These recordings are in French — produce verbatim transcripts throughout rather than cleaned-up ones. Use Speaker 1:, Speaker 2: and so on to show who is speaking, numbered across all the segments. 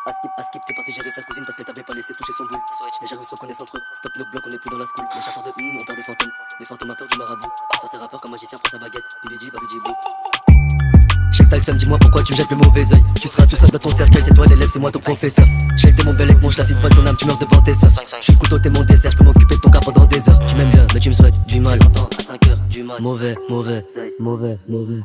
Speaker 1: À skip, t'es parti gérer sa cousine parce qu'elle t'avait pas laissé toucher son boule. Les jaloux se reconnaissent entre eux. Stop nos blocs, on est plus dans la school. Les chasseurs de hum, on peur des fantômes. Mais fantômes a peur du marabout. Sur ses rappeurs comme magicien prend sa baguette. Bibidi, babidi, bou. Check t'as le seum, dis-moi pourquoi tu me jettes le mauvais oeil. Tu seras tout seul dans ton cercueil, c'est toi l'élève, c'est moi ton professeur. Check t'es mon bel avec mon chlasside, pas ton âme, tu meurs devant tes sœurs. J'suis le couteau, t'es mon dessert, j'peux m'occuper de ton cas pendant des heures. Tu m'aimes bien, mais tu me souhaites du mal. À cinq heures, du mal. Mauvais, mauvais, mauvais, mauvais.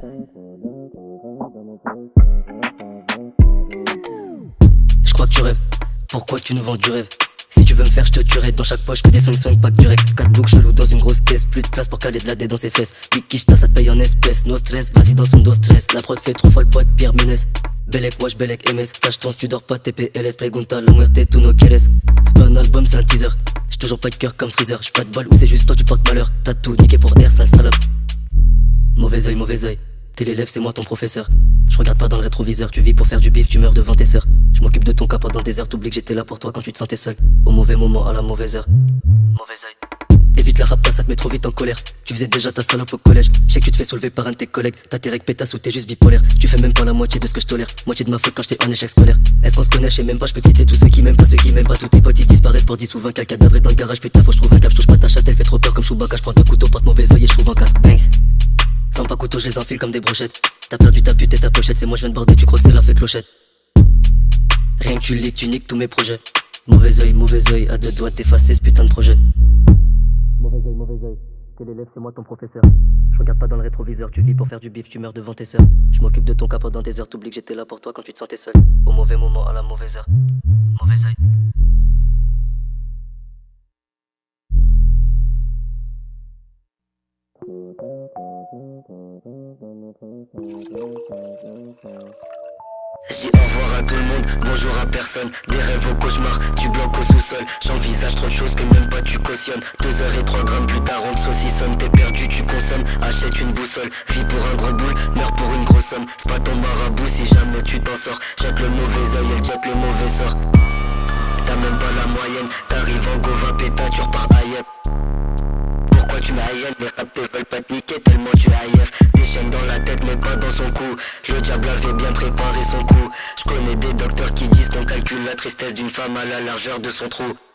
Speaker 1: Je crois que tu rêves, pourquoi tu nous vends du rêve? Si tu veux me faire, je te tuerai. Dans chaque poche que des swing swing, pas que du rex. Quatre boucles chelou dans une grosse caisse. Plus de place pour caler de la dé dans ses fesses. Big quicheta, ça te paye en espèces. No stress, vas-y dans son dos stress. La prod fait trois fois le poids de Pierre Ménès. Belek, wesh, Belek, M S. Cache ton, si tu dors pas, T P L S. Pregunta, la muerte, tout no quieres. C'est pas un album, c'est un teaser. J'suis toujours pas de cœur comme Freezer. J'suis pas de bol ou c'est juste toi, tu portes malheur. T'as tout niqué pour air, sale salope. Mauvais oeil, mauvais oeil. T'es l'élève, c'est moi ton professeur. Je regarde pas dans le rétroviseur, tu vis pour faire du bif, tu meurs devant tes sœurs. Je m'occupe de ton cas pendant des heures, t'oublies que j'étais là pour toi quand tu te sentais seul. Au mauvais moment, à la mauvaise heure. Mauvais oeil. Évite la rapta, ça te met trop vite en colère. Tu faisais déjà ta salope au collège. Je sais que tu te fais soulever par un de tes collègues. T'as tes règles pétasses ou t'es juste bipolaire. Tu fais même pas la moitié de ce que je tolère. Moitié de ma faute quand j'étais en échec scolaire. Est-ce qu'on se connaît? Je sais même pas, je peux te citer tous ceux qui m'aiment pas, ceux qui m'aiment pas. Tous tes potes ils disparaissent pour dix ou vingt. Quel cadavre est dans le garage, putain faut que je trouve un cap. Je touche pas ta chatte, elle fait trop peur comme Chewbacca. Je prends deux couteaux, porte mauvais oeil et je trouve en cas. Banks. Sans pas couteau, je les enfile comme des brochettes. T'as perdu ta pute et ta pochette, c'est moi je viens de border, tu crois que c'est la fée clochette. Rien que tu liques, tu niques tous mes projets. Mauvais oeil, mauvais oeil, à deux doigts d'effacer ce putain de projet. Mauvais oeil, mauvais oeil, t'es l'élève, c'est moi ton professeur. Je regarde pas dans le rétroviseur, tu vis pour faire du bif, tu meurs devant tes sœurs. Je m'occupe de ton cas pendant des heures, t'oublies que j'étais là pour toi quand tu te sentais seul. Au mauvais moment, à la mauvaise heure. Mauvais oeil.
Speaker 2: J'dis au revoir à tout le monde, bonjour à personne. Des rêves au cauchemar, du bloc au sous-sol. J'envisage trop de choses que même pas tu cautionnes. Deux heures et trois grammes plus tard on te saucissonne. T'es perdu, tu consommes, achète une boussole. Vis pour un gros boule, meurs pour une grosse somme. C'est pas ton marabout si jamais tu t'en sors. Jette le mauvais oeil, elle jette le mauvais sort. T'as même pas la moyenne, t'arrives en go va péta, tu repars ailleurs. Pourquoi tu m'aïennes? Les rap te veulent pas te niquer tellement tu ailleurs. Des chaînes dans la tête mais pas dans son cou. Le diable avait bien préparé son coup. Je connais des docteurs qui disent qu'on calcule la tristesse d'une femme à la largeur de son trou.